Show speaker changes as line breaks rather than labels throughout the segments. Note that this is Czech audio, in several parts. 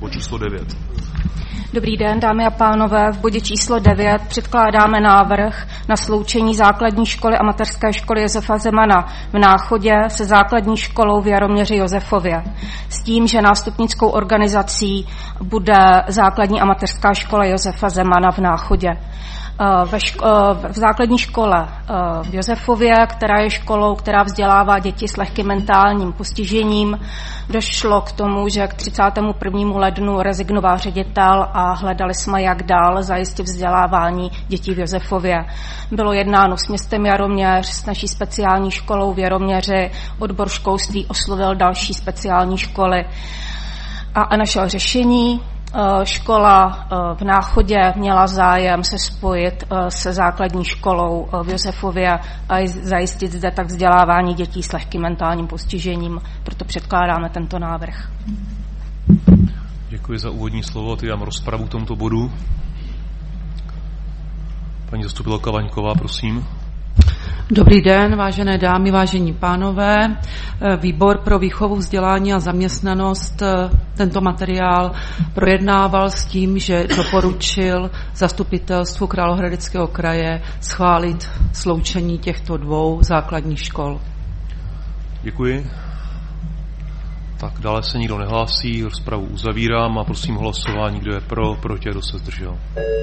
bod číslo 9.
Dobrý den, dámy a pánové. V bodě číslo 9 předkládáme návrh na sloučení základní školy a mateřské školy Josefa Zemana v Náchodě se základní školou v Jaroměři Josefově. S tím, že nástupnickou organizací bude základní a mateřská škola Josefa Zemana v Náchodě. V základní škole v Josefově, která je školou, která vzdělává děti s lehkým mentálním postižením, došlo k tomu, že k 31. lednu rezignoval ředitel a hledali jsme, jak dál zajistit vzdělávání dětí v Josefově. Bylo jednáno s městem Jaroměř, s naší speciální školou v Jaroměři, odbor školství oslovil další speciální školy a našel řešení. Škola v Náchodě měla zájem se spojit se základní školou v Josefově a zajistit zde tak vzdělávání dětí s lehkým mentálním postižením. Proto předkládáme tento návrh.
Děkuji za úvodní slovo. Otevírám rozpravu k tomuto bodu. Paní zastupitelka Vaňková, prosím.
Dobrý den, vážené dámy, vážení pánové. Výbor pro výchovu, vzdělání a zaměstnanost tento materiál projednával s tím, že doporučil zastupitelstvu Královéhradeckého kraje schválit sloučení těchto dvou základních škol. Děkuji.
Tak dále se nikdo nehlásí, rozpravu uzavírám a prosím hlasování, kdo je pro, proti a kdo se zdržel.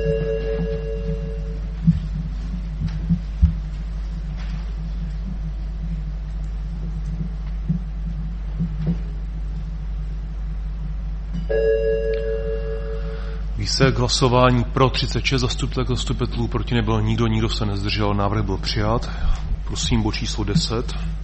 Výsledek hlasování pro 36 zastupitelů, proti nebyl nikdo se nezdržel, návrh byl přijat. Prosím, bod číslo 10.